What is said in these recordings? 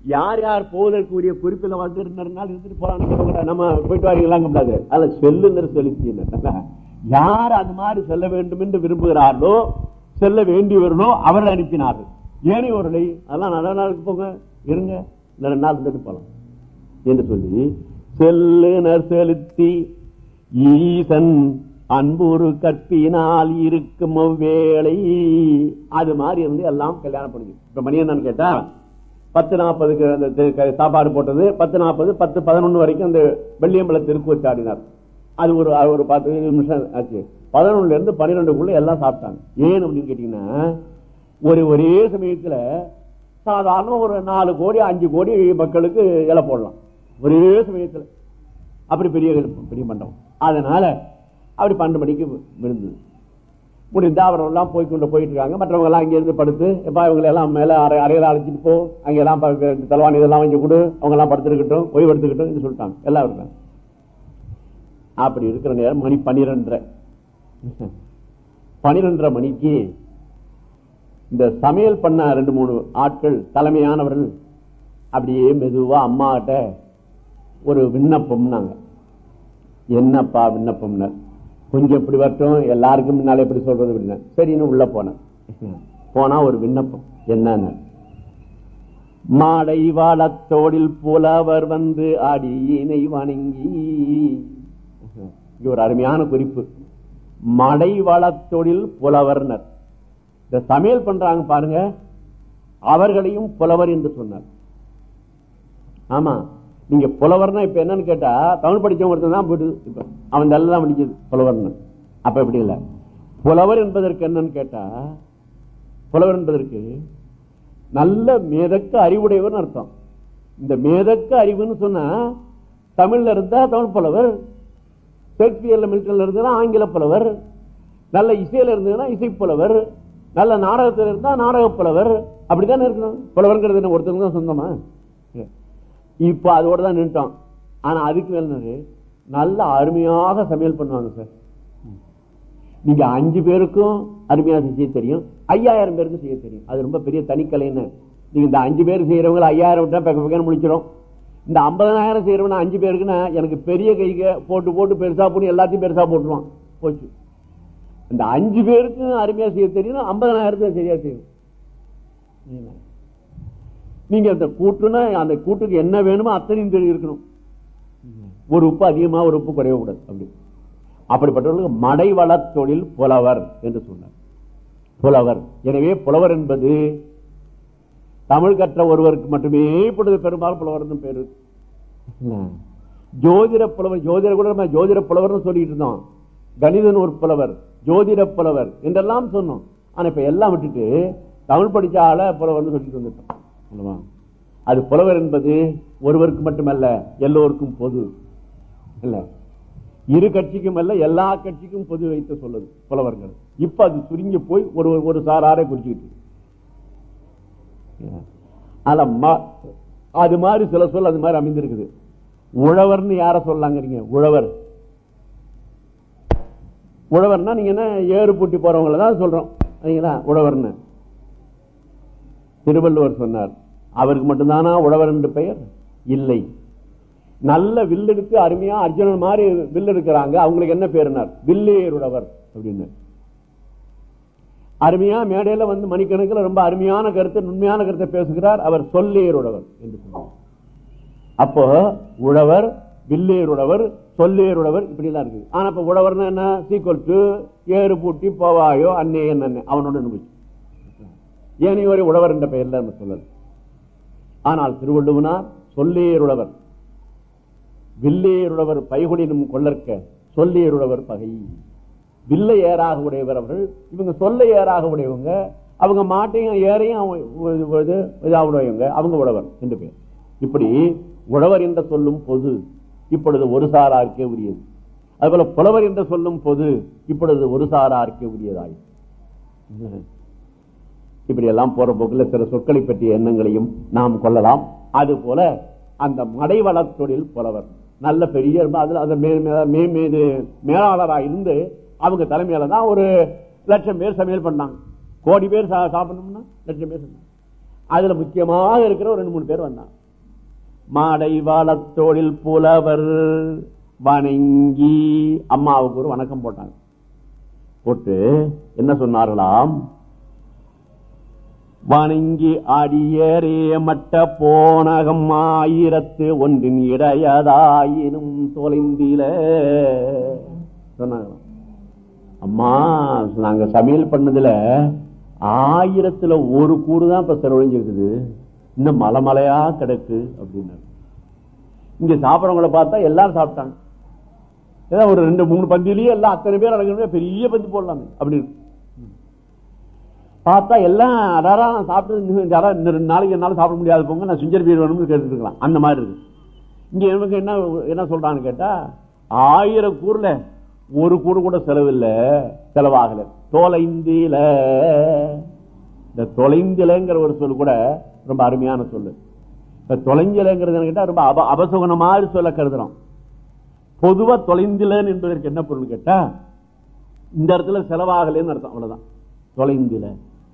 யார் யார் போவதற்குரிய குறிப்பில் வந்து இருந்துட்டு போறாங்க, நம்ம போயிட்டு வரீங்களாங்க கூடாது. அதுல செல்லுங்கிற செலுத்தின யார் அது மாதிரி செல்ல வேண்டும் என்று விரும்புகிறார்களோ, செல்ல வேண்டியவர்களோ அவர்கள் அனுப்பினார்கள். ஏனையோர்களை அதெல்லாம் நல்ல நாளுக்கு போங்க, இருங்க, இந்த 2 நாள் இருந்துட்டு போலாம் என்று சொல்லி செல்லுனர் செலுத்தி ஈசன் அன்புரு கற்பினால் இருக்கும் வேளை அது மாதிரி இருந்து எல்லாம் கல்யாணம் பண்ணி. இப்ப மணி என்னன்னு கேட்டா 10:40 சாப்பாடு போட்டது, 10:40 10:11 வரைக்கும் அந்த வெள்ளியம்பல தெருக்கு ஆடினார். அது ஒரு 10 நிமிஷம் ஆச்சு. 11 இருந்து 12 எல்லாம் சாப்பிட்டாங்க. ஏன் அப்படின்னு கேட்டீங்கன்னா, ஒரே சமயத்துல சாதாரண ஒரு 4 கோடி 5 கோடி மக்களுக்கு இலை போடலாம் ஒரே சமயத்துல. அப்படி பெரிய மண்டபம். அதனால அப்படி 12 மணிக்கு விழுந்தது. முடிந்தா அவரெல்லாம் போயிட்டு இருக்காங்க. மற்றவங்க எல்லாம் அங்க இருந்து படுத்து, எப்ப இவங்க எல்லாம் மேல அறையில அழைச்சிட்டு போ, அங்க எல்லாம் தலைவாணி இதெல்லாம் வாங்கி கொடு, அவங்க எல்லாம் படுத்துருக்கட்டும், ஓய்வு எடுத்துக்கிட்டும் சொல்லிட்டாங்க. எல்லாம் இருக்காங்க. அப்படி இருக்கிற நேரம் மணி 12:30 மணிக்கு இந்த சமையல் பண்ண 2-3 ஆட்கள் தலைமையானவர்கள் அப்படியே மெதுவா அம்மா கிட்ட ஒரு விண்ணப்பம்னாங்க. என்னப்பா விண்ணப்பம்னா, கொஞ்சம் எப்படி வரட்டும், எல்லாருக்கும் முன்னாலே எப்படி சொல்றது அப்படின்னா, சரின்னு உள்ள போனா ஒரு விண்ணப்பம் என்னன்னு, மாடை வாழத்தோடில் புலவர் வந்து அடியினை வணங்கி. ஒரு அருமையான குறிப்பு. மடை வளத்தொழில் புலவர்னர். இந்த சமையல் பண்றாங்க பாருங்க, அவர்களையும் புலவர் என்று சொன்னார். ஆமா, நீங்க புலவர்னா இப்ப என்னன்னு கேட்டா, தமிழ் படிச்சவங்க ஒருத்தர் தான் போயிட்டு இப்ப அவன் எல்லாம் படிச்சது புலவர்னு. அப்ப எப்படி இல்ல, புலவர் என்பதற்கு என்னன்னு கேட்டா, புலவர் என்பதற்கு நல்ல மேதக்க அறிவுடையவர் அர்த்தம். இந்த மேதக்க அறிவுன்னு சொன்னா, தமிழ்ல இருந்தா தமிழ் புலவர், ஷேக்ஸ்பியர்ல மில்டன்ல இருந்தா ஆங்கில புலவர், நல்ல இசையில இருந்ததுன்னா இசை புலவர், நல்ல நாடகத்தில் இருந்தா நாடக புலவர். அப்படித்தானே இருக்கணும். புலவர்ங்கிறது ஒருத்தருக்கு தான் சொந்தமா? இப்ப அதோட தான் நின்றுட்டோம். ஆனா அதுக்கு மேல நல்ல அருமையாக சமையல் பண்ணுவாங்க சார். நீங்க 5 பேருக்கும் அருமையாக செய்ய தெரியும், 5000 பேருக்கும் செய்ய தெரியும். அது ரொம்ப பெரிய தனிக்கலைன்னு. நீங்க இந்த 5 பேர் செய்யறவங்க 5000 விட்டா பக்க முடிச்சிடும். இந்த 50,000 செய்யறவங்க 5 பேருக்குன்னா எனக்கு பெரிய கைக்கு போட்டு பெருசா போட்டு எல்லாத்தையும் பெருசா போட்டுருவான். போச்சு. இந்த 5 பேருக்கு அருமையா செய்ய தெரியும், 50,000 சரியா செய்யும். நீங்க அந்த கூட்டுனா அந்த கூட்டுக்கு என்ன வேணுமோ அத்தனையும் தெரியும் இருக்கணும். ஒரு உப்பு அதிகமா ஒரு உப்பு குறைய கூடாது. அப்படிப்பட்டவர்களுக்கு மடைவள தொழில் புலவர் என்று சொன்னார். புலவர். எனவே புலவர் என்பது தமிழ் கற்ற ஒருவருக்கு மட்டுமே இப்பொழுது பெரும்பாலும் புலவர் பேரு. ஜோதிட புலவர், ஜோதிட கூட நம்ம ஜோதிட புலவர் சொல்லிட்டு இருந்தோம். கணிதன் ஒரு புலவர், ஜோதிட புலவர் என்றெல்லாம் சொன்னோம். ஆனா இப்ப எல்லாம் விட்டுட்டு தமிழ் படிச்ச ஆள புலவர் சொல்லிட்டு வந்துட்டோம். அது புலவர் என்பது ஒருவருக்கு மட்டுமல்ல, எல்லோருக்கும் பொது இல்ல, இரு கட்சிக்கும் அல்ல, எல்லா கட்சிக்கும் பொது வைத்து சொல்லுது புலவர்கள். இப்ப அது சுருங்கி போய் ஒரு சாராரை குறிச்சுக்கிட்டு அது மாதிரி சில சொல் அது மாதிரி அமைந்திருக்குது. உழவர்னு யார சொல்லாங்கிறீங்க? உழவர். உழவர்னா நீங்க என்ன ஏறு பூட்டி போறவங்களை தான் சொல்றோம். உழவர்னு திருவள்ளுவர் சொன்னார். அவருக்கு மட்டும்தானா உழவர் என்று பெயர்? இல்லை. நல்ல வில்லெடுத்து அருமையா அர்ஜுனன் மாதிரி வில் எடுக்கிறாங்க, அவங்களுக்கு என்ன பேருனார்? வில்லேருழவர் அப்படின்னு. அருமையா மேடையில வந்து மணிக்கணக்கில் ரொம்ப அருமையான கருத்தை, நுண்மையான கருத்தை பேசுகிறார், அவர் சொல்லேருழவர் என்று சொன்னார். அப்போ உழவர், வில்லேருழவர், சொல்லேருழவர் இப்படி எல்லாம் இருக்கு. ஆனா இப்ப உழவர்னா என்ன? சீக்வல் டு ஏறு பூட்டி போவாயோ அன்னே என்ன அவனோட அனுபவிச்சு ஏனையோரை உழவர் என்ற பெயர்ல நம்ம சொல்லல. ஆனால் திருவள்ளுவனார் சொல்லேருழவர், வில்லேருழவர் பைகுடினும் கொள்ளற்க சொல்லேருழவர் பகை. வில்லை ஏறாக உடையவர் அவர்கள், இவங்க சொல்ல ஏறாக உடையவங்க, அவங்க மாட்டையும் ஏறையும் உடையவங்க, அவங்க உழவர் என்று பெயர். இப்படி உழவர் என்ற சொல்லும் பொது இப்பொழுது ஒரு சாராருக்கே உரியது. அதுபோல புலவர் என்ற சொல்லும் பொது இப்பொழுது ஒரு சாராருக்கே உரியதாய். இப்படி எல்லாம் போற போக்கில் சில சொற்களை பற்றிய எண்ணங்களையும் நாம் கொள்ளலாம். அது போல அந்த மடைவள தொழில் புலவர் நல்ல பெரிய மேலாளராக இருந்து அவங்க தலைமையில தான் 1,00,000 பேர் சமையல் பண்ணாங்க. கோடி பேர் சாப்பிடணும்னா 1,00,000 பேர். அதுல முக்கியமாக இருக்கிற ஒரு 2-3 பேர் வந்தான். மாடை வாழத்தோழில் புலவர் வணங்கி அம்மாவுக்கு ஒரு வணக்கம் போட்டாங்க. போட்டு என்ன சொன்னார்களாம், வணங்கி அடியரே மட்ட போனகம் 1001 இடையதாயினும் தொலைந்தில சொன்னாங்களாம். அம்மா நாங்க சமையல் பண்ணதுல 1000ல் 1 கூடு தான் இப்ப செலவழிஞ்சிருக்குது, இன்னும் மலைமலையா கிடக்கு அப்படின்னாரு. இங்க சாப்பிடறவங்களை பார்த்தா எல்லாரும் சாப்பிட்டாங்க. ஏதாவது ஒரு 2-3 பந்திலேயே எல்லாம் அத்தனை பேர் அடங்க பெரிய பந்தி போடலாமே அப்படின்னு பார்த்தா எல்லாம் அடாரா நான் சாப்பிட்டு இன்னும் 2 நாளைக்கு என்னால சாப்பிட முடியாது போங்க, நான் சுஞ்சர் பீர் வேணும்னு கேட்டுட்டு இருக்கலாம். அந்த மாதிரி இருக்கு. இங்க எனக்கு என்ன சொல்றான்னு கேட்டா 1000 கூர்ல 1 கூடு கூட செலவில்லை, செலவாகல. தொலைந்தில, இந்த தொலைந்திலங்கிற ஒரு சொல் கூட ரொம்ப அருமையான சொல்லு. இப்ப தொலைஞ்சலங்கிறது கேட்டா ரொம்ப அபசகுன மாதிரி சொல்ல கருதுறோம். பொதுவா தொலைந்திலன் என்பதற்கு என்ன பொருள் கேட்டா இந்த இடத்துல செலவாகலன்னு அர்த்தம், அவ்வளவுதான். தொலைந்தில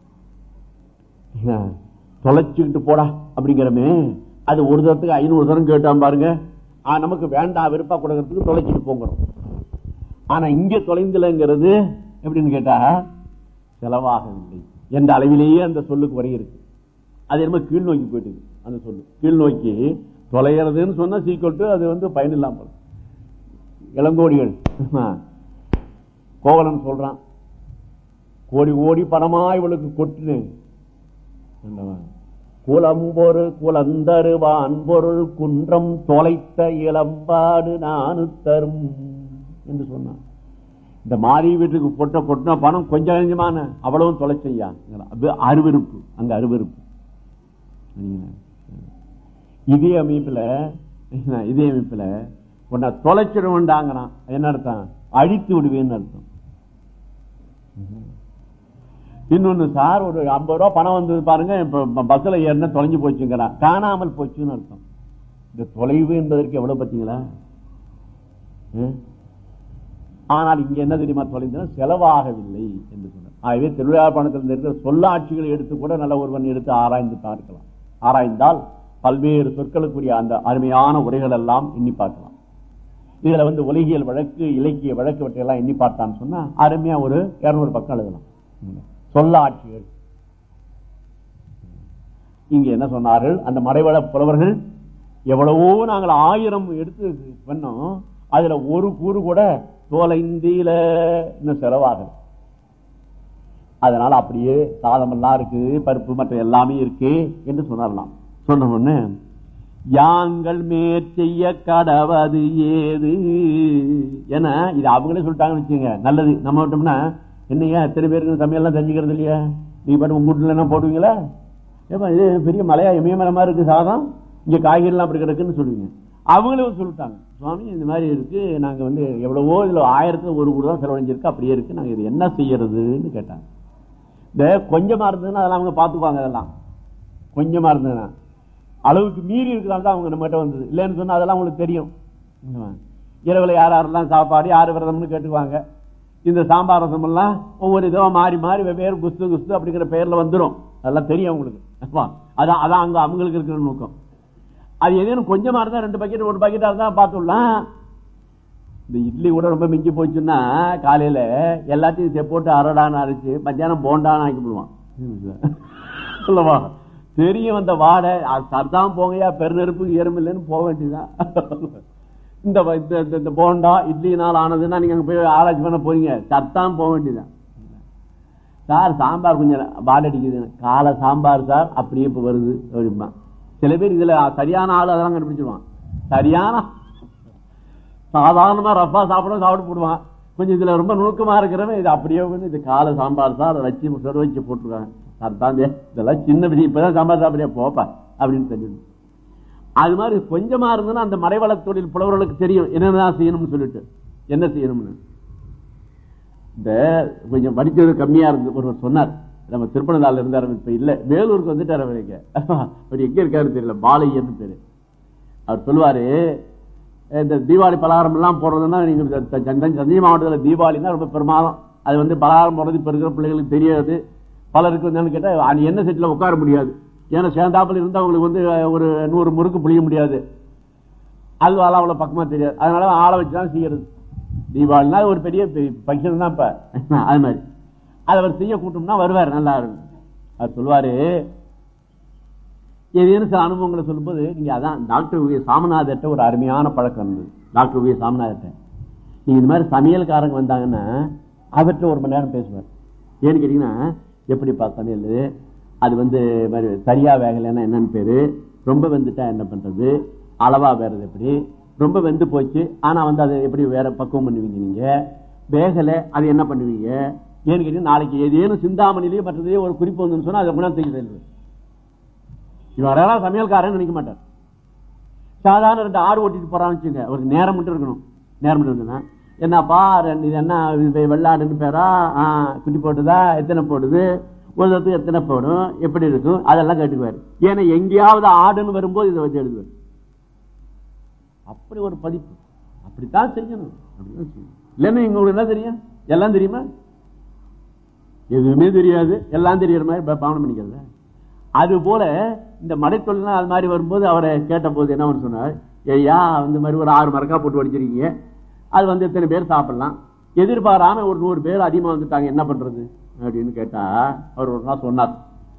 தொலைச்சுக்கிட்டு போடா அப்படிங்கிறமே, அது ஒரு தரத்துக்கு 500 தரம் கேட்டான் பாருங்க. நமக்கு வேண்டாம் விருப்பா கொடுக்கறதுக்கு தொலைச்சிட்டு போங்கிறோம். ஆனா இங்க தொலைந்திலங்கிறது எப்படின்னு கேட்டா செலவாகவில்லை என்ற அளவிலேயே அந்த சொல்லுக்கு வரை இருக்கு. அது என்ன கீழ் நோக்கி போயிட்டு அந்த சொல்லு கீழ் நோக்கி தொலைகிறதுன்னு சொன்னா சீக்கிரட்டு அது பயன் இல்லாம. இளங்கோடிகள் கோவலன் சொல்றான், கோடி கோடி பணமா இவளுக்கு கொட்டுன்னு குலம்பொரு குலந்தருவான் பொருள் குன்றம் தொலைத்த இளம்பாடு நானு தரும் என்று சொன்னான். இந்த மாறி வீட்டுக்கு கொட்டின பணம் கொஞ்சம் கொஞ்சமான அவ்வளவும் தொலைச்சையா. அருவருப்பு, அங்க அருவருப்பு. இதே அமைப்புல உன்னை தொலைச்சிடுவேன்டாங்கிறான். என்ன அர்த்தம்? அழித்து விடுவேன்னு அர்த்தம். இன்னொன்னு சார் ஒரு 50 ரூபாய் பணம் வந்தது பாருங்க, இப்ப பஸ்ல ஏறின தொலைஞ்சு போச்சுங்கிறான். காணாமல் போச்சுன்னு அர்த்தம். இந்த தொலைவு என்பதற்கு எவ்வளவு பார்த்தீங்களா? ஆனால் இங்க என்ன தெரியுமா தொலைந்தா செலவாகவில்லை என்று சொன்னார். ஆகவே திருவிழா பணத்தில் இருக்கிற சொல்லாட்சிகளை எடுத்து கூட நல்ல ஒருவன் எடுத்து ஆராய்ந்து பார்க்கலாம். ஆராய்ந்தால் பல்வேறு சொற்களுக்குரிய அந்த அருமையான உரைகள் எல்லாம் எண்ணி பார்க்கலாம். இதுல உலகியல் வழக்கு, இலக்கிய வழக்கு வற்றையெல்லாம் எண்ணி பார்த்தான்னு சொன்னா அருமையா ஒரு 200 பக்கம் எழுதலாம். சொல்லாட்சிகள் இங்க என்ன சொன்னார்கள், அந்த மறைவள புலவர்கள் எவ்வளவோ நாங்கள் 1000 எடுத்து பண்ணோம், அதுல 1 கூறு கூட தோலைந்தில இன்னும் செலவாக. அதனால அப்படியே சாதம் எல்லாம் இருக்கு, பருப்பு மற்ற எல்லாமே இருக்கு என்று சொன்னாரலாம். சொன்ன ஒண்ணு யாங்கள் மேற்செய்ய கடவது ஏது என இது அவங்களே சொல்லிட்டாங்கன்னு வச்சுங்க. நல்லது. நம்ம விட்டோம்னா என்னையா எத்தனை பேருக்கு சமையல்லாம் செஞ்சுக்கிறது இல்லையா, நீ பாட்டு உங்க வீட்டுல என்ன போடுவீங்களா, ஏப்பா இது பெரிய மலையா இமயமரமா இருக்கு சாதம், இங்க காய்கறி எல்லாம் அப்படி கிடக்குன்னு சொல்லுவீங்க. அவங்களே சொல்லிட்டாங்க, சுவாமி இந்த மாதிரி இருக்கு, நாங்க எவ்வளவோ இதுல 1000ல் 1 கூடு தான் செலவழிஞ்சிருக்கு, அப்படியே இருக்கு, நாங்க இது என்ன செய்யறதுன்னு கேட்டாங்க. இந்த கொஞ்சமா இருந்ததுன்னா அதெல்லாம் அவங்க பாத்துக்குவாங்க. அதெல்லாம் கொஞ்சமா இருந்ததுன்னா அளவுக்கு மீறி இருக்கிறாங்க அவங்க நம்ம கிட்ட வந்தது இல்லைன்னு சொன்னா அதெல்லாம் உங்களுக்கு தெரியும். இரவுல யாரெல்லாம் சாப்பாடு யாரு விரதம்னு கேட்டுக்குவாங்க. இந்த சாம்பார் ரசம் எல்லாம் ஒவ்வொரு இதுவா மாறி மாறி வெவ்வேறு குஸ்து குஸ்து அப்படிங்கிற பெயர்ல வந்துடும். அதெல்லாம் தெரியும் அவங்களுக்கு. அதான் அதான் அங்க அவங்களுக்கு இருக்கிற நோக்கம். அது எதுவும் கொஞ்சமா இருந்தா 2 பாக்கெட் 1 பாக்கெட்டா இருந்தா பார்த்துடலாம். இந்த இட்லி கூட ரொம்ப மிஞ்சி போச்சுன்னா காலையில எல்லாத்தையும் போட்டு அரடான்னு அரைச்சு மத்தியானம் போண்டான்னு ஆக்கி விடுவான். சொல்லவா தெரியும் அந்த வாடை சர்தான் போங்கயா, பெருநெருப்புக்கு ஏறுமில்லைன்னு போக வேண்டியதுதான். இந்த போண்டா இட்லினால் ஆனதுன்னா நீங்க அங்க போய் ஆராய்ச்சி பண்ண போறீங்க, சர்தான் போக வேண்டியதுதான். சார் சாம்பார் கொஞ்சம் வாடை அடிக்குது, காலை சாம்பார் சார் அப்படியே இப்ப வருது அப்படிமா. சில பேர் இதுல சரியான ஆள் அதெல்லாம் கண்டுபிடிச்சிருவான். சரியான சாதாரணமா ரஃபா சாப்பிட்டு போடுவான். கொஞ்சம் இதுல ரொம்ப நுணுக்கமா இருக்கிறவன் இது அப்படியே இது காலை சாம்பார் சார் அதை வச்சு சொட வச்சு போட்டுருக்காங்க. சார்தாந்தே இதெல்லாம் சின்ன விஷயம், இப்பதான் சாம்பார் சாப்பிடியா போப்பா அப்படின்னு தெரியும். அது மாதிரி கொஞ்சமா இருந்ததுன்னா அந்த மறைவள தொழில் புலவர்களுக்கு தெரியும் என்னதான் செய்யணும்னு சொல்லிட்டு. என்ன செய்யணும்னு இந்த கொஞ்சம் படிச்சது கம்மியா இருந்து ஒருவர் சொன்னார். நம்ம திருப்பனந்தாள் இருந்தார், இப்ப இல்ல வேலூருக்கு வந்துட்டார். அவருக்கு அவர் எங்க இருக்காருன்னு தெரியல, பாலையன்னு பேரு. அவர் சொல்லுவாரு, இந்த தீபாவளி பலகாரம் எல்லாம் போடுறதுன்னா நீங்க தஞ்சை மாவட்டத்தில் தீபாவளின்னா ரொம்ப பிரமாதம். அது பலகாரம் போடுறது இப்ப இருக்கிற பிள்ளைகளுக்கு தெரியாது. பலருக்கு என்னன்னு கேட்டா என்ன செட்டில் உட்கார முடியாது, ஏன்னா சேர்ந்தாப்பில் இருந்தா அவங்களுக்கு வந்து ஒரு 100 முறுக்கு புளிய முடியாது, அல்வாலாம் அவ்வளவு பக்கமா தெரியாது, அதனால ஆளை வச்சுதான் செய்யறது. தீபாவளினா ஒரு பெரிய பங்கன் தான். இப்ப அது மாதிரி அதை அவர் செய்ய கூட்டம்னா வருவார், நல்லா இருக்கும். அது சொல்லுவாரு. ஏதேனும் சில அனுபவங்களை சொல்லும்போது நீங்க அதான் டாக்டர் வி சாமிநாதர்கிட்ட ஒரு அருமையான பழக்கம் இருந்தது. டாக்டர் வி சாமிநாதர்கிட்ட நீங்க இந்த மாதிரி சமையல்காரங்க வந்தாங்கன்னா அவர்கிட்ட 1 மணி நேரம் பேசுவார். ஏன்னு கேட்டீங்கன்னா, எப்படிப்பா சமையல், அது வந்து சரியா வேகலைன்னா என்னன்னு பேரு, ரொம்ப வெந்துட்டா என்ன பண்றது, அளவா வேறது எப்படி, ரொம்ப வெந்து போச்சு ஆனா வந்து அதை எப்படி வேற பக்குவம் பண்ணுவீங்க, நீங்க வேகலை அது என்ன பண்ணுவீங்க, ஏன்னு கேட்டீங்கன்னா நாளைக்கு ஏதேனும் சிந்தாமணிலேயே மற்றதே ஒரு குறிப்பு வந்து சொன்னா அதை குணம் தூக்கி செல்வது. இவரெல்லாம் சமையல்காரன்னு நினைக்க மாட்டார். சாதாரண 2 ஆடு ஓட்டிட்டு போறான்னு வச்சுங்க, ஒரு நேரம் மட்டும் இருக்கணும். நேரம் மட்டும் இருக்குன்னா என்னப்பா இது என்ன வெள்ளாடுன்னு பேரா, குட்டி போட்டுதா, எத்தனை போடுது, ஒரு எத்தனை போடும், எப்படி இருக்கும், அதெல்லாம் கேட்டுக்குவாரு. ஏன்னா எங்கேயாவது ஆடுன்னு வரும்போது இதை வச்சு எழுதுவார். அப்படி ஒரு பதிப்பு, அப்படித்தான் செய்யணும். இல்லைன்னா உங்களுக்கு என்ன தெரியும், எல்லாம் தெரியுமா, எதுவுமே தெரியாது, எல்லாம் தெரியற மாதிரி பாவனை பண்ணிக்கிறது. அது போல இந்த மடைத்தொழில் அது மாதிரி வரும்போது அவரை கேட்ட போது என்ன சொன்னார், ஐயா இந்த மாதிரி ஒரு 6 மரக்கா போட்டு வடிச்சிருக்கீங்க, அது வந்து எத்தனை பேர் சாப்பிடலாம், எதிர்பாராம ஒரு 100 பேர் அதிகமா வந்துட்டாங்க, என்ன பண்றது அப்படின்னு கேட்டா அவர் ஒரு நாள் சொன்னார்,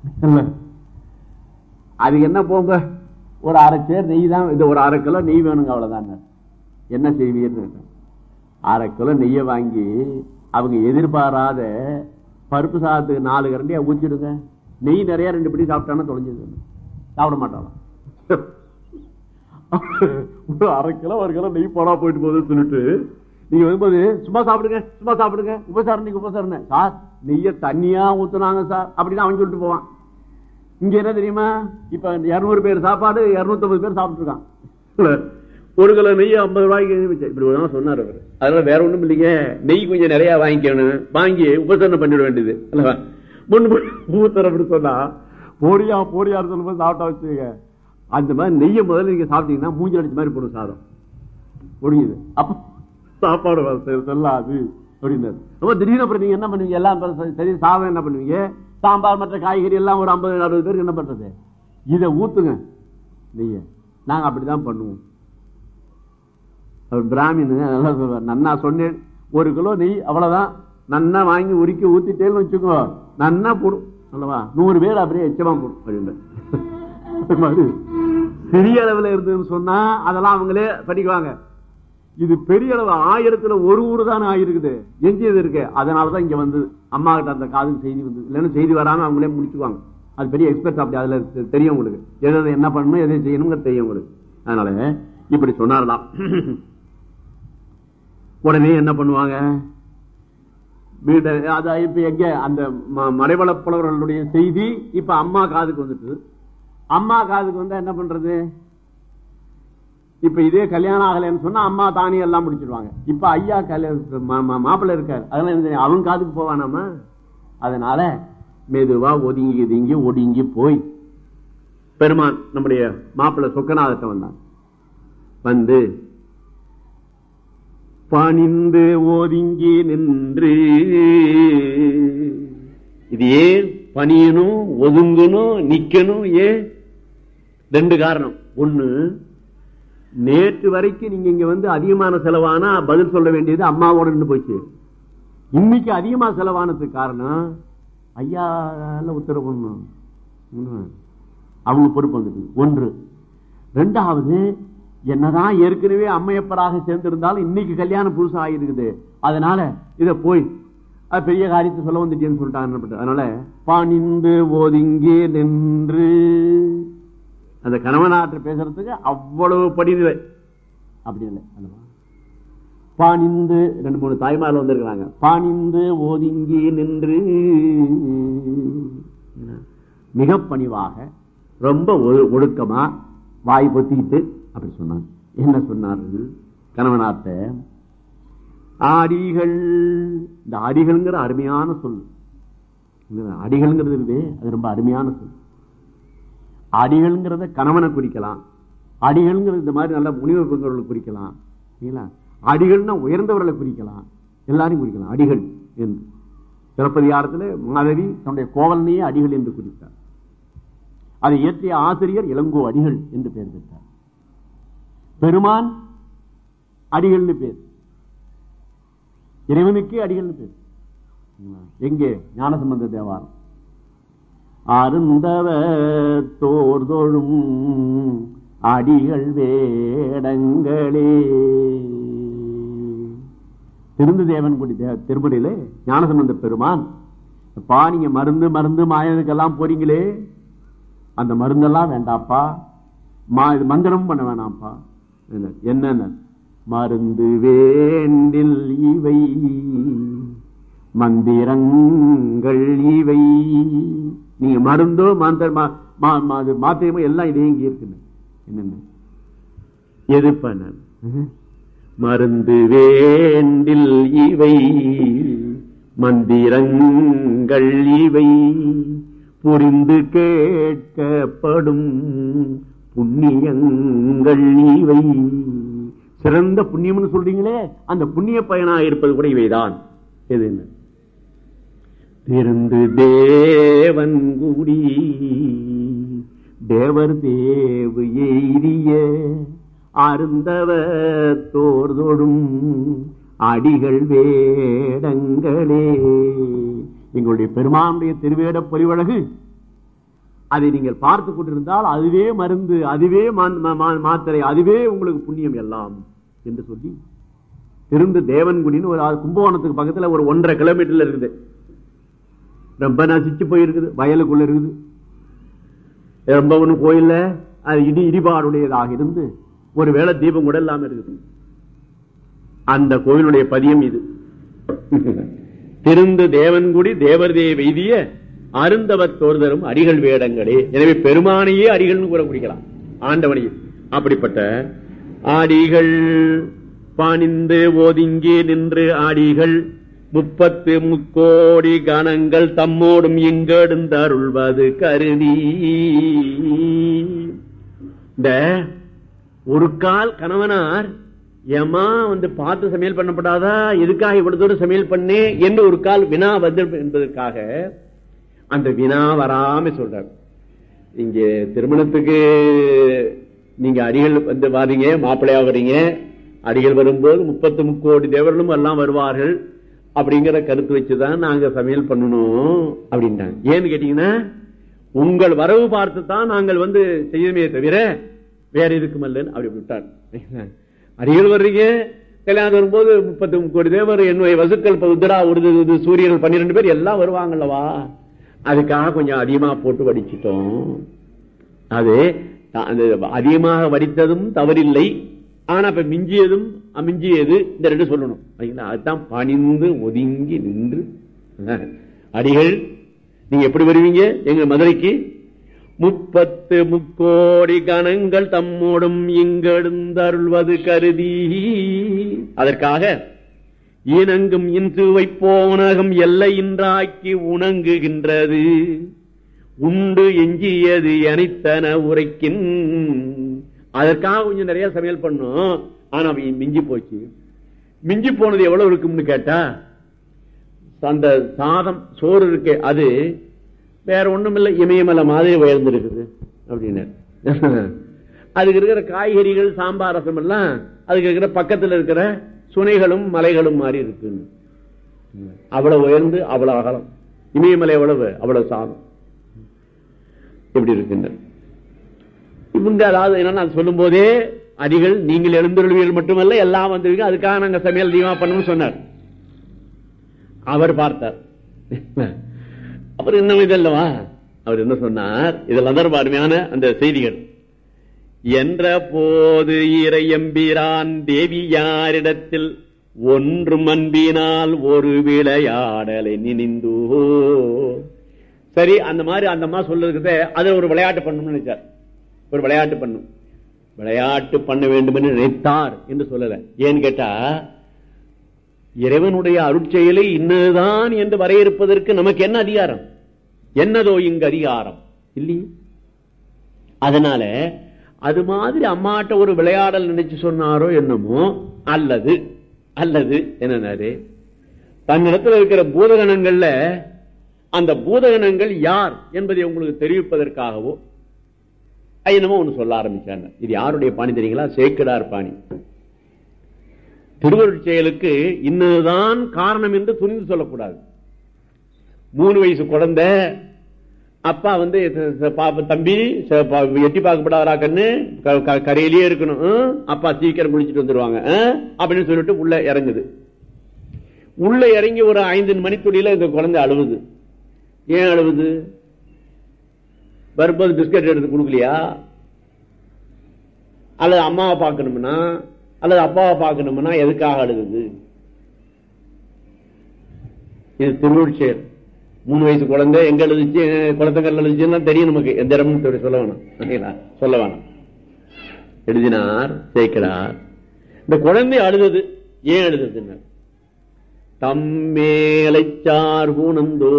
அது என்ன போங்க ஒரு 1/2 சேர் நெய் தான், இது ஒரு 1/2 கிலோ நெய் வேணுங்க, அவ்வளவுதான். என்ன செய்வீர்னு 1/2 கிலோ நெய்யை வாங்கி அவங்க எதிர்பாராத பருப்பு சாதத்துக்கு 4 கரண்டியா ஊற்றிடுங்க, நெய் நிறைய 2 பிடி சாப்பிட்டானா தொலைஞ்சது, சாப்பிட மாட்டாலும். ஒரு 1/2 கிலோ 1 கிலோ நெய் போனா போயிட்டு போகுதுன்னு சொல்லிட்டு நீங்க வரும்போது சும்மா சாப்பிடுங்க, சும்மா சாப்பிடுங்க, உபசாரணை சார் நெய்ய தண்ணியா ஊத்துனாங்க சார் அப்படின்னு அவன் சொல்லிட்டு போவான். இங்க என்ன தெரியுமா, இப்ப 200 பேர் சாப்பாடு 250 பேர் சாப்பிட்டு இருக்கான், 1 கிலோ நெய் 50 ரூபாய்க்கு இப்படி சொன்னார் அவர். அதனால வேற ஒண்ணும் இல்லைங்க, நெய் கொஞ்சம் நிறைய வாங்கிக்கணும், வாங்கி உபசரணை பண்ணிட வேண்டியது அல்லவா. முன்பு ஊத்தர் அப்படி சொன்னா போடியா போடியாரு சொல்லும்போது சாப்பிட்டா வச்சுங்க, அந்த மாதிரி நெய்ய முதல்ல நீங்க சாப்பிட்டீங்கன்னா மூஞ்சி அடிச்ச மாதிரி போடும் சாதம் முடியுது, அப்ப சாப்பாடு செல்லாது அப்படின்னாரு. ரொம்ப திடீர்னு அப்புறம் நீங்க என்ன பண்ணுவீங்க, எல்லாம் சரி சாதம் என்ன பண்ணுவீங்க, சாம்பார் மற்ற காய்கறி எல்லாம் ஒரு 50-60 பேருக்கு என்ன பண்றது, இதை ஊத்துங்க நெய்ய, நாங்க அப்படிதான் பண்ணுவோம். அவர் பிராமின் அதெல்லாம் சொல்லுவார், நன்னா சொன்னேன் 1 கிலோ நெய் அவ்வளவுதான், நன்னா வாங்கி உருக்கி ஊத்திட்டேன்னு வச்சுக்கோ, நன்னா போடும் அல்லவா, 100 பேர் அப்படியே எச்சமா போடும் அப்படின்னு. பெரிய அளவுல இருந்ததுன்னு சொன்னா அதெல்லாம் அவங்களே படிக்குவாங்க. இது பெரிய அளவு 1000ல் 1 ஊர் தான் ஆயிருக்குது, எஞ்சியது இருக்கு. அதனாலதான் இங்க வந்து அம்மா கிட்ட அந்த காதுக்கு செய்தி வந்து, இல்லைன்னா செய்தி வராம அவங்களே முடிச்சுக்குவாங்க. அது பெரிய எக்ஸ்பர்ட், அப்படி அதுல தெரியும் உங்களுக்கு, எதை என்ன பண்ணணும் எதை செய்யணும் தெரியும் உங்களுக்கு. அதனால இப்படி சொன்னாரலாம். உடனே என்ன பண்ணுவாங்க, வீடு இப்ப எங்க அந்த மறைவள புலவர்களுடைய செய்தி இப்ப அம்மா காதுக்கு வந்துட்டு, அம்மா காதுக்கு வந்தா என்ன பண்றது, இப்ப இதே கல்யாணம் ஆகலன்னு சொன்னா அம்மா தானி எல்லாம் முடிச்சிருவாங்க. இப்ப ஐயா மாப்பிள்ள இருக்காரு, அதெல்லாம் அவங்க காதுக்கு போவானாமா. அதனால மெதுவா ஒதுங்கி ஒடுங்கி போய் பெருமான் நம்முடைய மாப்பிள்ள சொக்கநாதத்தை வந்தான். வந்து பணிந்து ஒதுங்கி நின்று, இது ஏன் பணியணும் ஒதுங்கணும் நிக்கணும், ஏன் 2 காரணம். ஒண்ணு, நேற்று வரைக்கும் நீங்க இங்க வந்து அதிகமான செலவானா பதில் சொல்ல வேண்டியது அம்மாவோட நின்று போச்சு, இன்னைக்கு அதிகமா செலவானதுக்கு காரணம் ஐயா உத்தரவு பண்ணணும், அவங்க பொறுப்பு வந்துட்டு. ஒன்று. 2வது, என்னதான் ஏற்கனவே அம்மையப்பராக சேர்ந்திருந்தாலும் இன்னைக்கு கல்யாணம் புதுசா ஆகிருக்குது, அதனால இத போய் பெரிய காரியத்தை சொல்ல வந்துட்டேன்னு சொல்லிட்டாங்க. அதனால பணிந்து ஒதுங்கி நின்று, அந்த கணவனாற்று பேசுறதுக்கு அவ்வளவு படிநிலை அப்படி இல்லை. பணிந்து 2-3 தாய்மார்கள் வந்திருக்கிறாங்க. பணிந்து ஒதுங்கி நின்று மிக பணிவாக ரொம்ப ஒடுக்கமா வாய் பொத்திக்கிட்டு அப்படி சொன்னாங்க. என்ன சொன்னார்கள் கணவனாத்த, அடிகள், இந்த அடிகள்ங்கிற அருமையான சொல், அடிகள்ங்கிறது இருக்கு, அது ரொம்ப அருமையான சொல். அடிகள்ங்கிறத கணவனை குறிக்கலாம், அடிகள்ங்கிறது இந்த மாதிரி நல்ல முனிவர் கொண்டவர்களை குறிக்கலாம், அடிகள்னா உயர்ந்தவர்களை குறிக்கலாம், எல்லாரையும் குறிக்கலாம் அடிகள் என்று. சிலப்பதிகாரத்தில் மாதவி தன்னுடைய கோவலனையே அடிகள் என்று குறித்தார். அதை இயற்றிய ஆசிரியர் இளங்கோ அடிகள் என்று பெயர் பெற்றார். பெருமான் அடிகள்னு பேர், இறைவனுக்கே அடிகள்னு பேர். எங்கே? ஞானசம்பந்த தேவாரம். அருந்தவ தோர்தொழும் அடிகள் வேடங்களே. திருந்ததேவன்குடி திருப்பதியிலே ஞானசம்பந்த பெருமான், நீங்க மருந்து மருந்து மாயதுக்கெல்லாம் போறீங்களே, அந்த மருந்தெல்லாம் வேண்டாப்பா, மந்திரம் பண்ண வேணாம்ப்பா. என்ன மருந்து வேண்டில் இவை மந்திரங்கள் இவை. நீங்க மருந்தோ மாத்திரமோ எல்லாம் இதே இங்கே இருக்கு. என்னென்ன எது பண்ண மருந்து வேண்டில் இவை மந்திரங்கள் இவை புரிந்து கேட்கப்படும் புண்ணியங்கள் இவை. சிறந்த புண்ணியம்னு சொல்றீங்களே, அந்த புண்ணிய பயனாக இருப்பது கூட இவைதான். எது? என்ன? திருந்து தேவன் கூடி தேவர் தேவு எய்திய அருந்தவ தோர்தொடும் அடிகள் வேடங்களே. எங்களுடைய பெருமானுடைய திருவேட பொலிவழகு, அதை நீங்கள் பார்த்து கொண்டிருந்தால் அதுவே மருந்து, அதுவே மாத்திரை, அதுவே உங்களுக்கு புண்ணியம் எல்லாம் என்று சொல்லி திருந்து தேவன்குடின்னு ஒரு கும்பகோணத்துக்கு பக்கத்துல ஒரு 1.5 கிலோமீட்டர்ல இருக்குது. ரொம்ப நசிச்சு போயிருக்குது, வயலுக்குள்ள இருக்குது. ரொம்ப ஒண்ணு கோயில்ல அது இடிபாடுடையதாக இருந்து ஒரு வேளை தீபம் கூட இல்லாம இருக்குது. அந்த கோயிலுடைய பதியம் இது. திருந்து தேவன்குடி தேவர் தேவெய்திய அருந்தவர் தோர்தரும் அடிகள் வேடங்களே. எனவே பெருமானையே அடிகள் கூட குடிக்கலாம், ஆண்டவனையே. அப்படிப்பட்ட ஆடிகள் பணிந்து ஒதுங்கி நின்று ஆடிகள் 30 முக்கோடி கணங்கள் தம்மோடும் இங்கெடுந்தருள்வது கருதி. இந்த ஒரு கால் கணவனார் ஏமா வந்து பார்த்து சமையல் பண்ணப்படாதா, எதுக்காக இவ்வளவு சமையல் பண்ணே என்று ஒரு கால் வினா வந்து என்பதற்காக அந்த வினா வராம சொல்றார். இங்க திருமணத்துக்கு நீங்க அடிகள் வந்து வாரீங்க, மாப்பிள்ளையா வரீங்க, அடிகள் வரும்போது 30 முக்கோடி தேவர்களும் எல்லாம் வருவார்கள் அப்படிங்கிற கருத்து வச்சுதான் நாங்க சமையல் பண்ணணும் அப்படின்ட்டாங்க. ஏன்னு கேட்டீங்கன்னா, உங்கள் வரவு பார்த்து தான் நாங்கள் வந்து செய்யணுமே தவிர வேற இருக்குமல்லன்னு அப்படி விட்டார். அடிகள் வர்றீங்க, கல்யாணம் வரும்போது 30 முக்கோடி தேவர், என்னுடைய வசுக்கள் உத்தரா ஒரு சூரியர்கள் 12 பேர் எல்லாம் வருவாங்கல்லவா, அதுக்காக கொஞ்சம் அதிகமா போட்டு வடிச்சிட்டோம். அது அதிகமாக வடித்ததும் தவறில்லை, ஆனா இப்ப மிஞ்சியதும் மிஞ்சியது இந்த 2 சொல்லணும். அதுதான் பணிந்து ஒதுங்கி நின்று. அடிகள் நீங்க எப்படி வருவீங்க எங்க மதுரைக்கு? 30 முக்கோடி கணங்கள் தம்மோடும் இங்கெடுந்தருள்வது கருதி. அதற்காக ஈனங்கும் இன்சுவை போனகம் எல்லையின்றாக்கி உணங்குகின்றது உண்டு எஞ்சியது அனைத்தன உரைக்கின். அதற்காக கொஞ்சம் நிறைய சமையல் பண்ணும், ஆனா மிஞ்சி போச்சு. மிஞ்சி போனது எவ்வளவு இருக்கும்னு கேட்டா, அந்த சாதம் சோறு இருக்கு, அது வேற ஒண்ணும் இல்லை, இமயமலை மாதிரி உயர்ந்திருக்குது அப்படின்னு. அதுக்கு இருக்கிற காய்கறிகள் சாம்பார் ரசம் எல்லாம் அதுக்கு இருக்கிற பக்கத்துல இருக்கிற சுனைகளும் மலைகளும் மாதிரி இருக்கு. அவ்வளவு உயர்ந்து அவ்வளவு அகலம். இமயமலை எவ்வளவு, அவ்வளவு சாதம் எப்படி இருக்குன்னு இவங்க. அதாவது என்னன்னா சொல்லும் போதே அடிகள் நீங்கள் எழுந்துருவீர்கள் மட்டுமல்ல எல்லாம் வந்துருவீங்க, அதுக்காக நாங்க சமையல் அதிகமா பண்ணணும்னு சொன்னார். அவர் பார்த்தார். அவர் இன்னும் இதல்லவா, அவர் என்ன சொன்னார், இதெல்லாம் தான் அருமையான அந்த செய்திகள். என்ற போது இறையம்பிரான் தேவியாரிடத்தில் ஒன்றும் அன்பினால் ஒரு விளையாடலை நினைந்தோ. சரி, அந்த மாதிரி அந்த அம்மா சொல்லுறது அது ஒரு விளையாட்டு பண்ணணும்னு நினைச்சார். ஒரு விளையாட்டு பண்ணும், விளையாட்டு பண்ண வேண்டும் என்று நினைத்தார் என்று சொல்லல. ஏன்னு கேட்டா, இறைவனுடைய அருட்செயலை இன்னதுதான் என்று வரையறுப்பதற்கு நமக்கு என்ன அதிகாரம்? என்னதோ இங்கு அதிகாரம் இல்லையே. அதனால அது மாதிரி அம்மாட்ட ஒரு விளையாடல் நினைச்சு சொன்னாரோ என்னமோ, அல்லது அல்லது என்னன்னாரு, தன்னிடத்தில் இருக்கிற பூதகணங்கள்ல அந்த பூதகணங்கள் யார் என்பதை உங்களுக்கு தெரிவிப்பதற்காகவோ, என்னமோ ஒண்ணு சொல்ல ஆரம்பிச்சாங்க. இது யாருடைய பாணி தெரியுங்களா? சேக்கிடார் பாணி. திருவருட் செயலுக்கு இன்னதுதான் காரணம் என்று துணிந்து சொல்லக்கூடாது. 3 வயசு குழந்தை அப்பா வந்து தம்பி எட்டி பார்க்கப்படாதா கண்ணு, கரையிலேயே இருக்கணும், அப்பா சீக்கிரம் குளிச்சுட்டு வந்துருவாங்க அப்படின்னு சொல்லிட்டு உள்ள இறங்குது. உள்ள இறங்கி ஒரு 5 மணித்துடியில இந்த குழந்தை அழுவுது. ஏன் அழுவுது? வரும்போது பிஸ்கட் எடுத்து கொடுக்கலையா, அல்லது அம்மாவை பார்க்கணும்னா, அல்லது அப்பாவை பார்க்கணும்னா எதுக்காக அழுகுது? இது திருவருட் செயல். 3 வயசு குழந்தை எங்க எழுதிச்சு, குளத்தங்கல் எழுதிச்சுன்னா தெரியும் நமக்கு, எந்த இடமும் சொல்ல வேணாம், சொல்ல வேணாம். எழுதினார் சேக்கிடார். இந்த குழந்தை அழுதது. ஏன் அழுதது? தம்மேலை சார்புணந்தோ.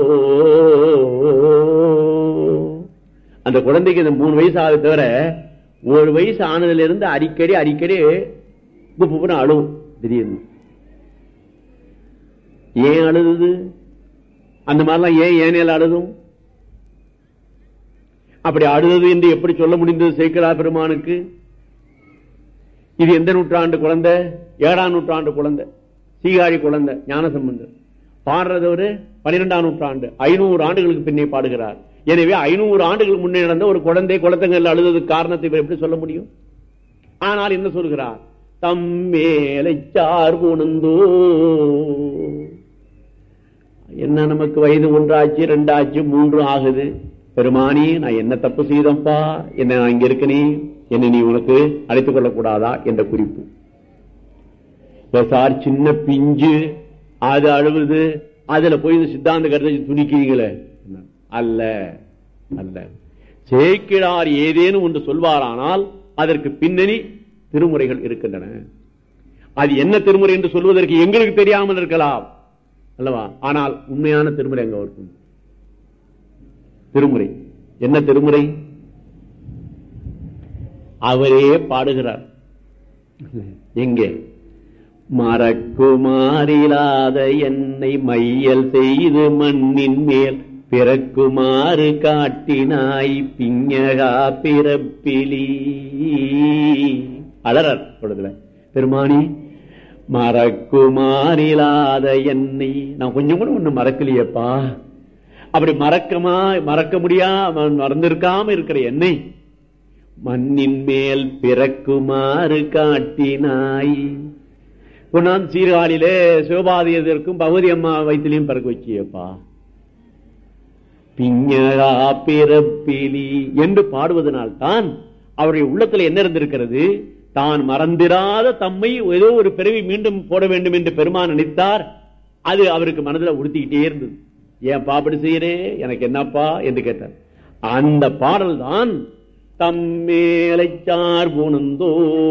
அந்த குழந்தைக்கு இந்த 3 வயசு ஆகுது தவிர 1 வயசு ஆனதுல இருந்து அடிக்கடி அழுவும் திடீர்னு. ஏன் அழுது? அந்த மாதிரிலாம் ஏன் அழுதும்? அப்படி அழுது என்று எப்படி சொல்ல முடிந்தது சேக்கிழார் பெருமானுக்கு? இது எந்த நூற்றாண்டு குழந்தை? 7ஆம் நூற்றாண்டு குழந்தை, சீகாழி குழந்தை ஞானசம்பந்தர். பாடுறது ஒரு 12ஆம் நூற்றாண்டு, 500 ஆண்டுகளுக்கு பின்னே பாடுகிறார். எனவே 500 ஆண்டுகளுக்கு முன்னே நடந்த ஒரு குழந்தை குளத்தங்கள்ல அழுததுக்கு காரணத்தை எப்படி சொல்ல முடியும்? ஆனால் என்ன சொல்கிறார்? தம்மேலை சார்புணந்தோ. என்ன நமக்கு வயது 1 ஆச்சு, 2 ஆச்சு, 3 ஆகுது. பெருமானி, நான் என்ன தப்பு செய்தப்பா, என்ன நான் இங்க இருக்கனே, என்ன நீ உனக்கு அழைத்துக் கொள்ளக்கூடாதா என்ற குறிப்பு. சார் சின்ன பிஞ்சு அது அழுவுது, அதுல போய் சித்தாந்த கருத்தை துணிக்கிறீங்களே. அல்ல அல்ல, சேக்கிழார் ஏதேனும் ஒன்று சொல்வாரானால் அதற்கு பின்னணி திருமுறைகள் இருக்கின்றன. அது என்ன திருமுறை என்று சொல்வதற்கு எங்களுக்கு தெரியாமல் இருக்கலாம் அல்லவா? ஆனால் உண்மையான திருமுறை அங்க இருக்கும். திருமுறை என்ன திருமுறை? அவரே பாடுகிறார். எங்கே? மறக்குமாறிலாத என்னை மையல் செய்து மண்ணின் மேல் பிறக்குமாறு காட்டினாய் பிஞகா பிறப்பிலி. அலறர் கொடுக்கல பெருமானி, மறக்குமாறிலாத என்னை நான் கொஞ்சம் கூட ஒண்ணு மறக்கலையப்பா. அப்படி மறக்க முடியாம மறந்திருக்காம இருக்கிற என்னை மண்ணின் மேல் பிறக்குமாறு காட்டினாய். கொண்டாந்து சீர்காழியிலே சிவபாதியதற்கும் பகவதி அம்மா வயிற்றிலையும் பிறக்க வச்சியப்பா. பிஞகா பிறப்பிலி என்று பாடுவதனால்தான் அவருடைய உள்ளத்துல என்ன இருந்திருக்கிறது? தான் மறந்திராத தம்மை ஏதோ ஒரு பிறவி மீண்டும் போட வேண்டும் என்று பெருமான் நினைத்தார். அது அவருக்கு மனதில் உறுத்திக்கிட்டே இருந்தது. ஏன் பாப்படி செய்யறே, எனக்கு என்னப்பா என்று கேட்டார். அந்த பாடல் தான் தம்மேலை சார்புணந்தோ.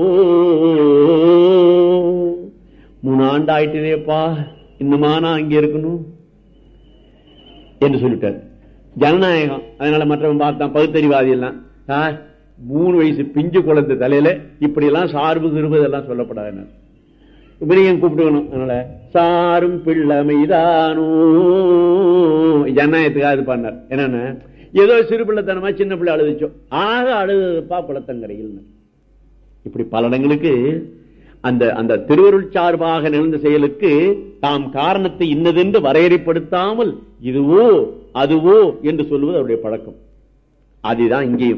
3 ஆண்டு ஆயிட்டேப்பா, இன்னுமா நான் அங்கே இருக்கணும் என்று சொல்லிட்டார். ஜனநாயகம். அதனால மற்றவன் பார்த்தான் பகுத்தறிவாதி எல்லாம், 3 வயசு பிஞ்சு குழந்தை தலையில இப்படி எல்லாம் சார்பு திரும்ப இதெல்லாம் சொல்லப்படாது. இவரையும் கூப்பிட்டுக்கணும். அதனால சாரும் பிள்ளைமைதானோ ஜனநாயகத்துக்காக இது பண்ணார். என்னன்னு, ஏதோ சிறு பிள்ளைத்தனமா சின்ன பிள்ளை அழுதுச்சோ, ஆக அழுதுப்பா குளத்தங்கரையில். இப்படி பல இடங்களுக்கு அந்த அந்த திருவருள் சார்பாக நிகழ்ந்த செயலுக்கு தாம் காரணத்தை இன்னதென்று வரையறைப்படுத்தாமல் இதுவோ அதுவோ என்று சொல்லுவது அவருடைய பழக்கம். அதுதான் இங்கேயும்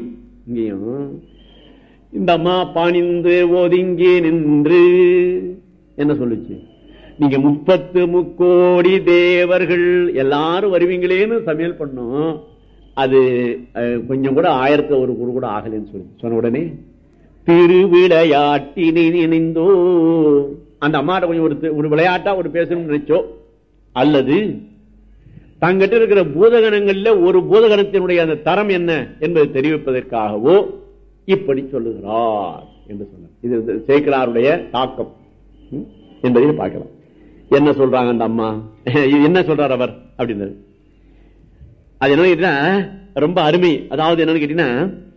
இந்த அம்மா பணிந்து ஒதுங்கி நின்று என்ன சொல்லுச்சு? நீங்க 30 முக்கோடி தேவர்கள் எல்லாரும் வருவீங்களேன்னு சமையல் பண்ணோம். அது கொஞ்சம் கூட 1001 கூட ஆகலன்னு சொன்ன உடனே திருவிளையாட்டினை நினைந்தோ. அந்த அம்மாட்ட கொஞ்சம் ஒரு விளையாட்டா ஒரு பேசணும்னு நினைச்சோ, அல்லது தங்கிட்ட இருக்கிற பூதகணங்கள்ல ஒரு பூதகணத்தினுடைய அந்த தரம் என்ன என்பதை தெரிவிப்பதற்காகவோ இப்படி சொல்லுகிறார் என்று சொன்னார். இது சேக்கிழாருடைய தாக்கம் என்பதை பார்க்கலாம். என்ன சொல்றாங்க அந்த அம்மா, என்ன சொல்றார் அவர் அப்படின்றது. அது என்ன கேட்டீங்கன்னா ரொம்ப அருமை. அதாவது என்னன்னு கேட்டீங்கன்னா,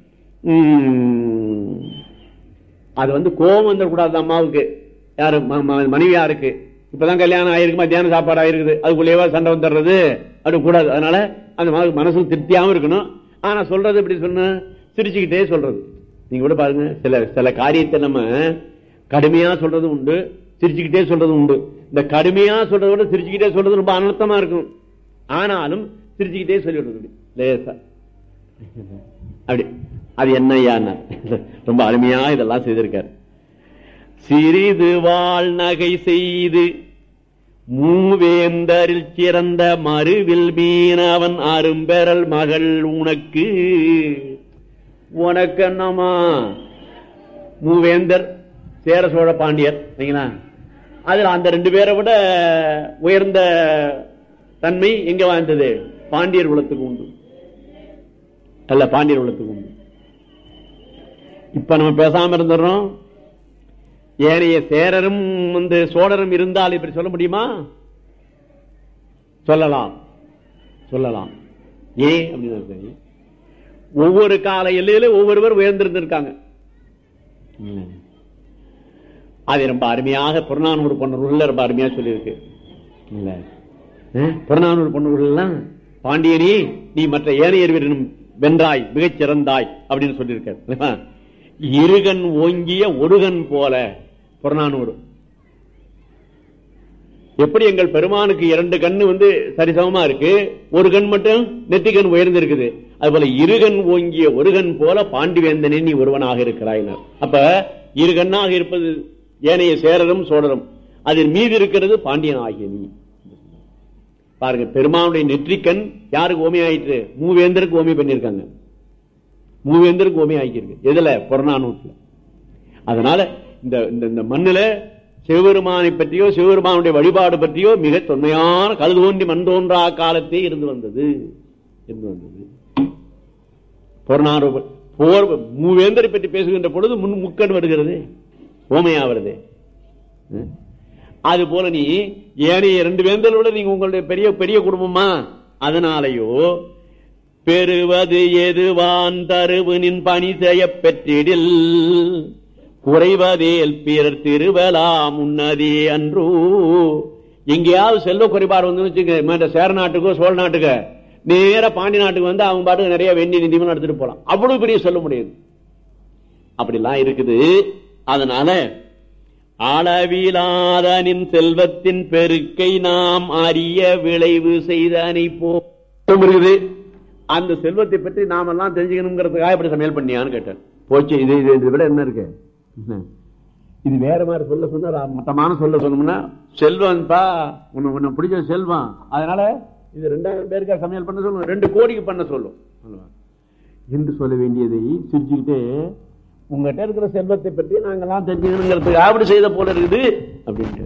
அது கோபம் வந்துடக்கூடாது அம்மாவுக்கு. யாரு மனைவியா இருக்கு, இப்பதான் கல்யாணம் ஆயிருக்கு, மத்தியானம் சாப்பாடு ஆயிருக்குது, அதுக்குள்ளேயே சண்டை வந்துடுறது அப்படி கூடாது. அதனால அந்த மனசு திருப்தியாவும் இருக்கணும். ஆனா சொல்றது எப்படி சொன்ன, சிரிச்சுக்கிட்டே சொல்றது. நீங்க கூட பாருங்க, சில காரியத்தை நம்ம கடுமையா சொல்றது உண்டு, சிரிச்சுக்கிட்டே சொல்றது உண்டு. இந்த கடுமையா சொல்றத விட சிரிச்சுக்கிட்டே சொல்றது ரொம்ப அனர்த்தமா இருக்கும். ஆனாலும் சிரிச்சுக்கிட்டே சொல்லிவிடுறது லேசா அப்படி. அது என்னையா ரொம்ப அருமையா இதெல்லாம் செய்திருக்காரு. சிறிது வாழ் நகை செய்து மூவேந்தரில் சிறந்த மறுவில் மீனவன் அரும்பெறல் மகள் உனக்கு. உனக்கு என்னமா மூவேந்தர், சேர சோழ பாண்டியர், அதுல அந்த 2 பேரை விட உயர்ந்த தன்மை எங்க வாழ்ந்தது? பாண்டியர் குலத்துக்கு உண்டு. அல்ல, பாண்டியர் குலத்துக்கு உண்டு. இப்ப நம்ம பேசாம இருந்துடுறோம். ஏனைய சேரரும் சோழரும் இருந்தால் இப்படி சொல்ல முடியுமா? சொல்லலாம், சொல்லலாம். ஏன் அப்படின்னு ஒவ்வொரு கால எல்லையில ஒவ்வொருவர் உயர்ந்திருந்திருக்காங்க. அது ரொம்ப அருமையாக புறநானூறு பொன்னூர்ல ரொம்ப அருமையா சொல்லியிருக்கு. இல்ல, புறநானூறு பொன்னூர்லாம் பாண்டியனே நீ மற்ற ஏனையர் வீரனும் வென்றாய், மிகச் சிறந்தாய் அப்படின்னு சொல்லியிருக்க. இருகன் ஓங்கிய ஒருகன் போல புறநானூறு. எப்படி எங்கள் பெருமானுக்கு 2 கண்ணு சரிசமமா இருக்கு, ஒரு கண் மட்டும் நெத்திகண் உயர்ந்து இருக்குது, அதுபோல இருகன் ஓங்கிய ஒருகன் போல பாண்டிவேந்தனே நீ ஒருவனாக இருக்கிறாயினர். அப்ப இருகண்ணாக இருப்பது ஏனைய சேரரும் சோழரும், அதில் மீது இருக்கிறது பாண்டியன் ஆகிய நீ. பாருங்க, பெருமானுடைய நெற்றிக்கண் யாருக்கு ஓமை ஆயிற்று? மூவேந்தருக்கு ஓமை பண்ணிருக்காங்க. மூவேந்தருக்கு ஓமை ஆகியிருக்கு. எதுல? புறநானூற்றுல. அதனால இந்த மண்ணுல சிவபெருமானை பற்றியோ சிவபெருமானுடைய வழிபாடு பற்றியோ மிக தொன்மையான கல் தோன்றி மண் தோன்றா காலத்தே இருந்து வந்தது. புறநானூறு மூவேந்தரை பற்றி பேசுகின்ற பொழுது முக்கண் வருகிறது, ஓமையா வருது. அது போல நீ ஏனைய 2 வேந்தரோட நீங்க உங்களுடைய பெரிய பெரிய குடும்பமா, அதனாலேயோ பெறுவது எதுவான் தருவனின் பணி செய்ய பெற்றிடில் குறைவதேல் பிறர் திருவலாம் முன்னதே அன்றோ. எங்கேயாவது செல்வ குறைபாடு வந்து வச்சுக்க, சேர நாட்டுக்கோ சோழ நாட்டுக்கு நேர பாண்டி நாட்டுக்கு வந்து அவங்க பாட்டுக்கு நிறைய வெண்ணி நிதிமம் எடுத்துட்டு போலாம். அவ்வளவு பெரிய சொல்ல முடியாது. அப்படிலாம் இருக்குது. அதனால அளவிலாதனின் செல்வத்தின் பெருக்கை நாம் அறிய விளைவு செய்த அனுப்போம். அந்த செல்வத்தை பற்றி நாம எல்லாம் தெரிஞ்சுக்கணுங்கிறதுக்காக இப்படி சமையல் பண்ணியான்னு கேட்டார். போச்சு. இது விட என்ன இருக்கு? இது வேற மாதிரி சொல்ல சொன்ன மட்டமான சொல்ல சொன்னோம்னா, செல்வம்பா உன்னை பிடிச்ச செல்வம், அதனால இது 2000 பேருக்கா சமையல் பண்ண சொல்லும், 2 கோடிக்கு பண்ண சொல்லும் என்று சொல்ல வேண்டியதை சிரிச்சுக்கிட்டே உங்ககிட்ட இருக்கிற செல்வத்தை பற்றி நாங்கெல்லாம் தெரிஞ்சுக்கணுங்கிறதுக்கு அப்படி செய்த போல இருக்குது அப்படின்ட்டு.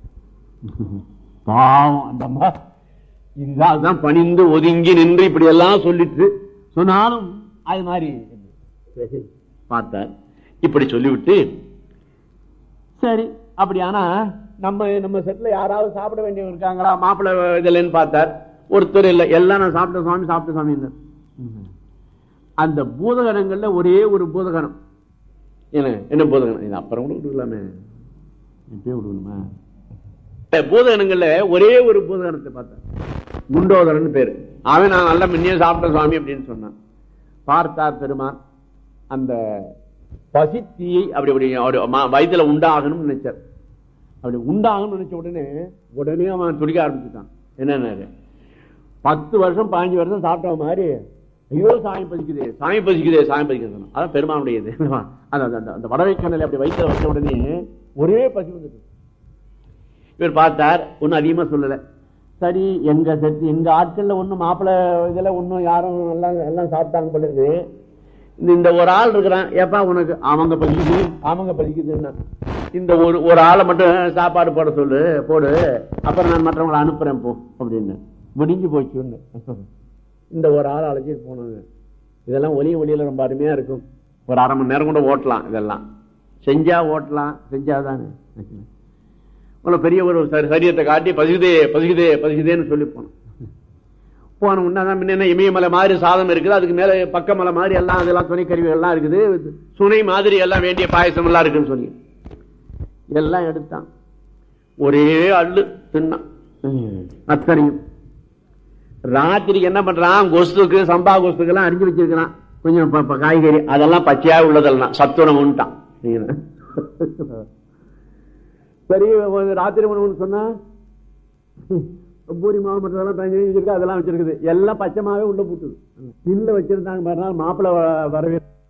பாவம் அந்த அம்மா இதுதான் பணிந்து ஒதுங்கி நின்று இப்படி எல்லாம் சொல்லிட்டு சொன்னாலும் அது மாதிரி பார்த்தார். இப்படி சொல்லிவிட்டு சரி, அப்படியானா நம்ம செட்ல யாராவது சாப்பிட வேண்டியவங்க இருக்காங்களா மாப்பிள்ளை இதுலன்னு பார்த்தார். ஒருத்தர் இல்லை, எல்லாம் நான் சாப்பிட்ட சுவாமி. அந்த பூதகணங்கள்ல ஒரே ஒரு பூதகணம், என்ன பூதகணம், இது அப்புறம் கூட விடுக்கலாமே, இப்பயே விடுக்கணுமா? பூதகணங்கள்ல ஒரே ஒரு பூதகணத்தை பார்த்தார், குண்டோதரன் பேரு. அவன் நான் நல்லா முன்னே சாப்பிட்ட சுவாமி அப்படின்னு சொன்னான். பார்த்தார் பெருமான் அந்த பசித்தியை அப்படி வயிற்றுல உண்டாகணும்னு நினைச்சார். அப்படி உண்டாகணும்னு நினைச்ச உடனே அவன் துடிக்க ஆரம்பிச்சுட்டான். என்ன 10 வருஷம் 15 வருஷம் சாப்பிட்ட மாதிரி, ஐயோ சாமி பசிக்குதே. அதான் பெருமானுடையது. அந்த வடவைக்கண்ணல அப்படி வயிற்றுல வச்ச உடனே ஒரே பசி வந்துட்டு. இவர் பார்த்தார், ஒன்னும் அதிகமா சொல்லல. சரி, எங்க ஆட்கள்ல ஒன்னும் மாப்பிள்ளை இதுல ஒன்னும் யாரும் எல்லாம் சாப்பிட்டாங்க போல. இந்த ஒரு ஆள் இருக்கிறான், ஏப்பா உனக்கு அவங்க பலிக்குதுன்னா இந்த ஒரு ஆளை மட்டும் சாப்பாடு போட சொல்லு, போடு, அப்புறம் நான் மற்றவங்களை அனுப்புறேன் போ அப்படின்னு. முடிஞ்சு போச்சு. இந்த ஒரு ஆள் அழைச்சிட்டு போனாங்க. இதெல்லாம் ஒலியில ரொம்ப அருமையா இருக்கும். ஒரு அரை மணி நேரம் கூட ஓட்டலாம். இதெல்லாம் செஞ்சா ஓட்டலாம், செஞ்சாதானே. பெரிய ஒரு சரியத்தை காட்டி பசிக்குதேன்னு சொல்லி போனோம். போன உடனே முன்ன இமயமலை மாதிரி சாதம் இருக்குது, அதுக்கு மேல பக்கமலை மாதிரி எல்லாம் அதெல்லாம் துணை கருவிகள் எல்லாம் இருக்குது, சுனை மாதிரி எல்லாம் வேண்டிய பாயசம் எல்லாம் இருக்குன்னு சொல்லி எல்லாம் எடுத்தான். ஒரே அள்ளு தின்னான். அத்தனையும் ராத்திரிக்கு என்ன பண்றான், கொசுக்கு சம்பா கொசுக்கு எல்லாம் அறிஞ்சு வச்சிருக்கிறான். கொஞ்சம் காய்கறி அதெல்லாம் பச்சையா உள்ளதெல்லாம் சத்துணவுன்ட்டான். சரி ராத்திரி உணவுன்னு சொன்னா பூரி மாவு மற்றதெல்லாம் வச்சிருக்கு, அதெல்லாம் வச்சிருக்குது, எல்லாம் பச்சை மாவே உள்ள போட்டுது. தில்ல வச்சிருந்தாங்க, மறுநாள் மாப்பிள்ளை வரவே